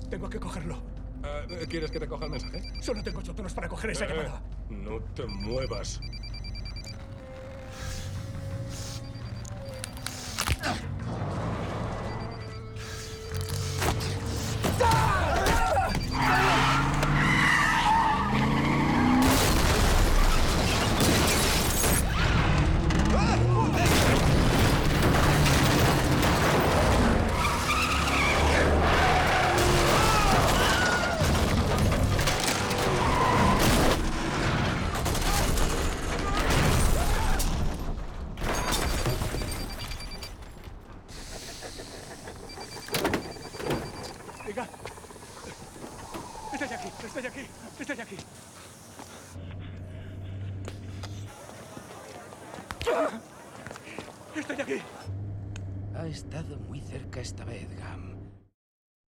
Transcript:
Tengo que cogerlo. ¿Quieres que te coja el mensaje? Solo tengo 8 tonos para coger esa llamada. No te muevas. Diga. Estoy aquí, estoy aquí, estoy aquí. Estoy aquí. Ha estado muy cerca esta vez, Gam.